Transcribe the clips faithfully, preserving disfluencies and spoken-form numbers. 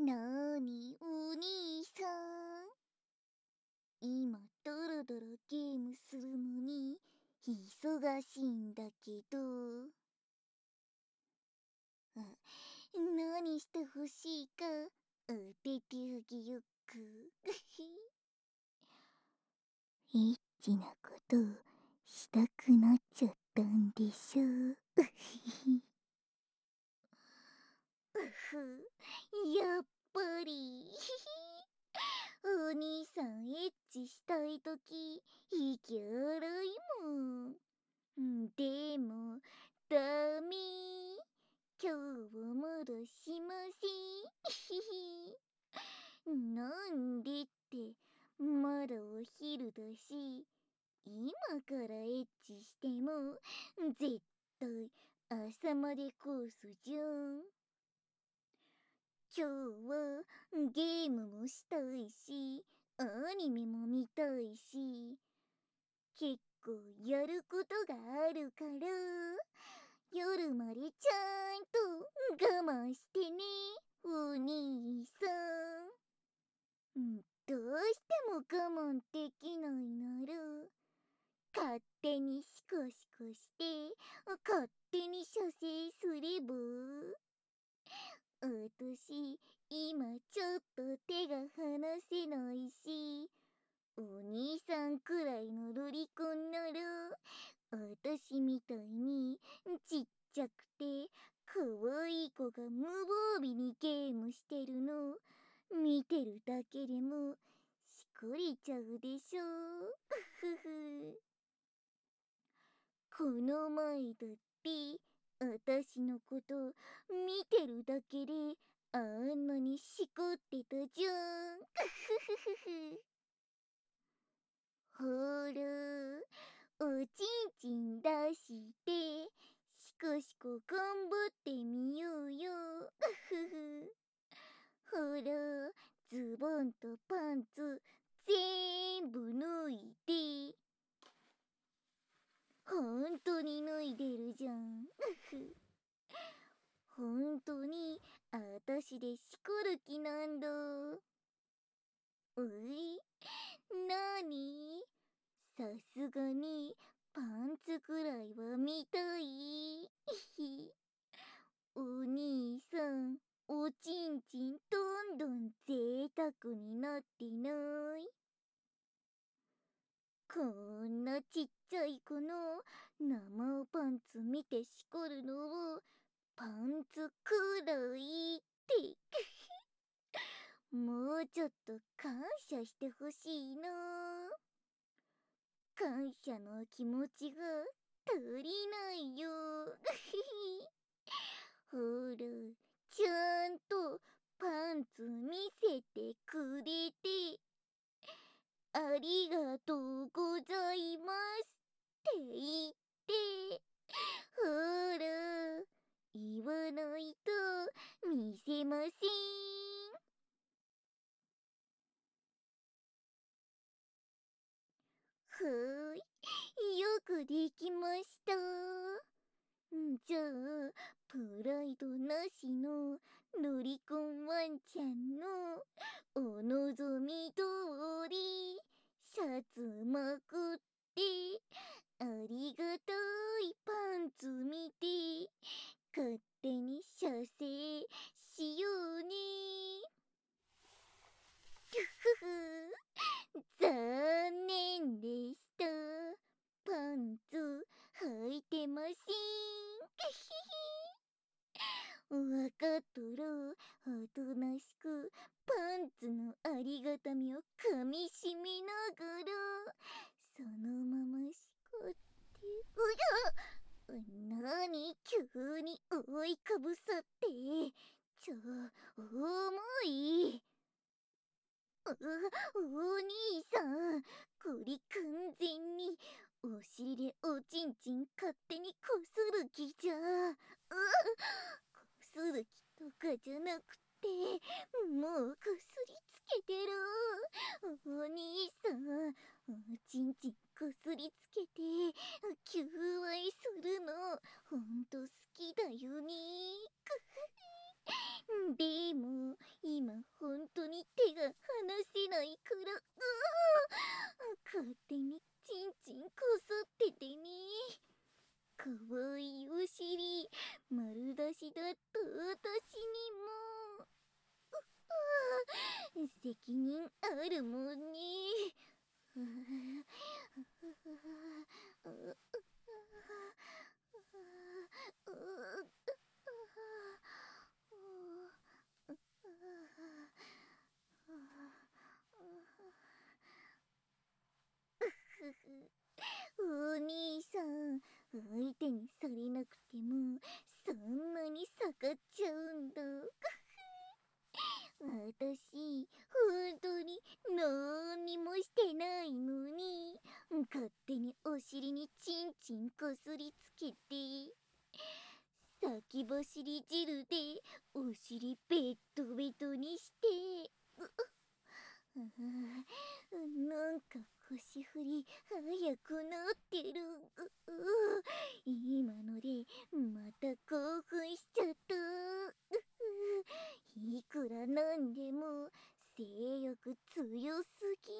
なーにお兄さん、今ドロドロゲームするのに忙しいんだけど、あ、何してほしいか当ててあげよっか。エッチなことしたくなっちゃったんでしょ。うふ、やっぱり。お兄さんエッチしたいとき息荒いもん。んでもダメ、今日はまだしません。なんでって、まだお昼だし、今からエッチしても絶対朝までコースじゃん。今日はゲームもしたいし、アニメも見たいし、結構やることがあるから、夜までちゃんと我慢してね、お兄さん。んどうしても我慢できないなら、勝手にシコシコして、勝手に射精すれば。私、今ちょっと手が離せないし、お兄さんくらいのロリコンなら、私みたいにちっちゃくて可愛い子が無防備にゲームしてるの見てるだけでもしこりちゃうでしょ。ふふ。この前だって私のこと見てるだけであんなにしこってたじゃん。ふふふふ。ほら、おちんちん出して、しこしこ頑張ってみようよ。ふふ。ほら、ズボンとパンツ、ぜんぶ脱いで。ほんとに脱いでるじゃん。ふ。ほんとに、あたしでしこる気なんだ。おい、なに？さすがにパンツくらいは見たい。お兄さん、おちんちんどんどん贅沢になってない？こんなちっちゃい子の生おパンツ見てしこるのをパンツくらいって。もうちょっと感謝してほしいな。感謝の気持ちが足りないよ。ほら、ちゃんとパンツ見せてくれて、ありがとうございますって言って、ほら、言わないと見せません。ふーい、よくできました。んじゃあ、プライドなしのロリコンワンちゃんのお望み通り、シャツまくって、ありがたいパンツ見て、勝手に射精しようね。ふふ、残念でした。パンツ履いてません。わかっとる。おとなしくパンツのありがたみをかみしめながらそのまましこって。うや、なに急に覆いかぶさって。ちょ、重い。う、お兄さん、こり完全にお尻でおちんちん勝手にこする気じゃ。う、こする気とかじゃなくて、もうこすりつけてる。お兄さん、おちんちんこすりつけて求愛するのほんと好きだよね。でも今今本当に手が離せないから、うー勝手にチンチンこすっててね。かわいいお尻丸出しだった私にも、う責任あるもんね。お兄さん、相手にされなくてもそんなに盛っちゃうんだ。私、本当に何にもしてないのに、勝手にお尻にチンチンこすりつけて、先走り汁でお尻ベッドベトにして、ううなんか腰振り早くなってる。うう今のでまた興奮しちゃった。いくらなんでも性欲強すぎ。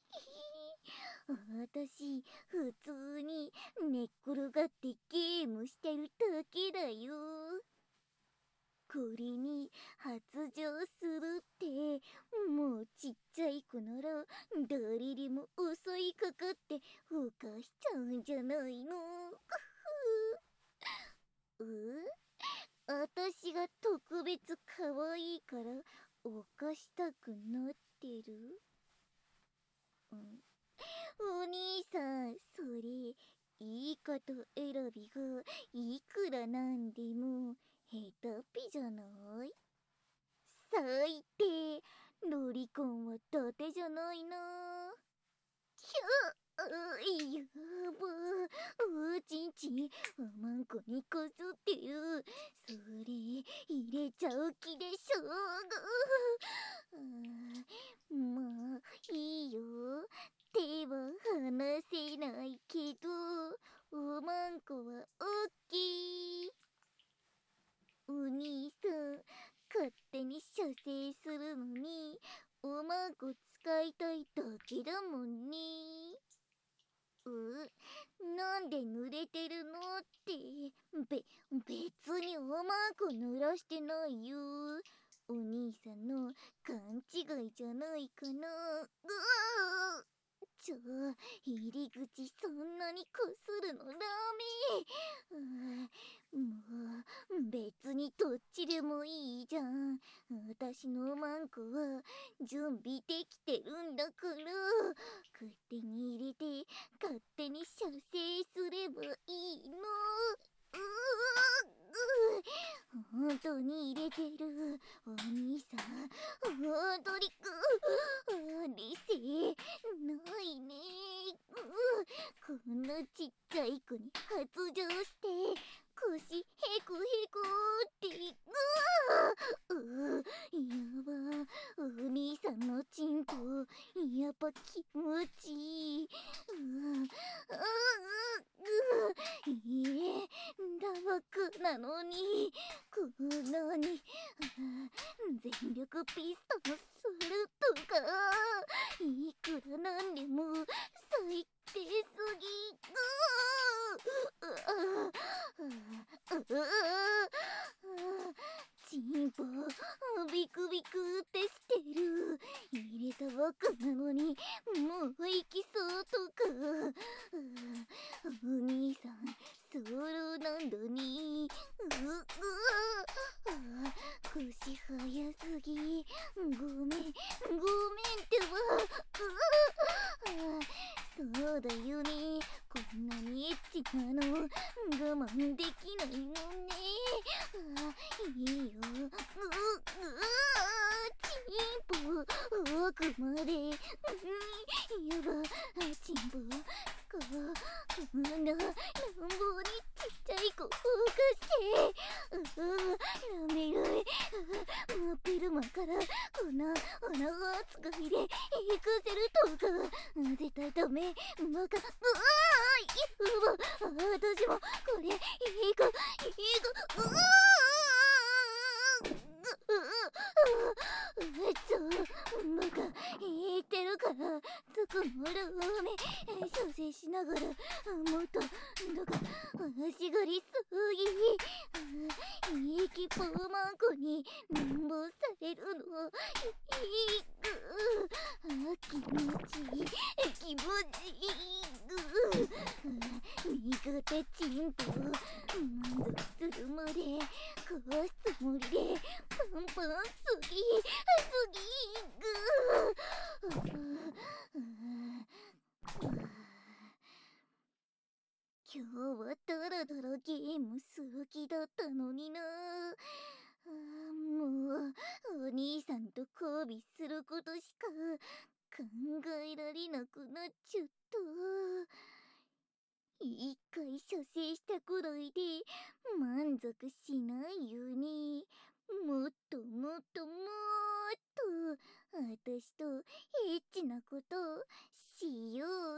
私普通に寝っ転がってゲームしてるだけだよ。これに発情するってもうちっちゃい子なら誰でも襲いかかってふかしちゃうんじゃないの。う私が特別可愛いから犯したくなってる？うん、お兄さん、それいいこと選びがいくらなんでも下手っぴじゃない？最低、ロリコンは伊達じゃないな。ひゃう、やば、おちんちんおまんこにこすってる。それ入れちゃう気でしょう。まあいいよ、手は離せないけどおまんこはオッケー。お兄さん、勝手に射精するのにおまんこ使いたいだけだもんね。うなんで濡れてるのって。べ別におまんこ濡らしてないよ。お兄さんの勘違いじゃないかな。うわちょ入り口そんなにこするのダメ。うもう別にどっちでもいいじゃん。私のマンコは準備できてるんだから、勝手に入れて勝手に射精すればいいの。うう本当に入れてる。お兄さん本当に理性ないね。こんなちっちゃい子に発情して腰へこへこってうやば。お兄さんのチンコやっぱ気持ちいい。ううういいえ打撲なのにこんなに全力ピストンするとかいくらなんでも最低すぎ。チンポビクビクってしてる。入れたばっかなのにもう行きそうとか。お兄さんソロなんだね。うう腰早すぎ。ごめんごめんってば。そうだよね、こんなにエッチなの我慢できないもんね。いいよ。ううチンポ奥まで。やばチンポこんな乱暴にちっちゃい子を動かして。うラメラメ真っ昼間からこんな穴が使いで行かせるとか絶対ダメ。バカ。うわーい、うわ私もこれいい子いい子。うわーくもるめ蘇生しながらもっとだが足がりすぎ駅パーマンコになんぼされるのいくあ気持ちいい気持ちいいぐ苦手ちんと満足するまで壊すつもりでパンパンすぎすぎぐ今日はダラダラゲームする気だったのにな。もうお兄さんと交尾することしか考えられなくなっちゃった。一回射精したくらいで満足しないように、もっともっともっと私とエッチなことしよう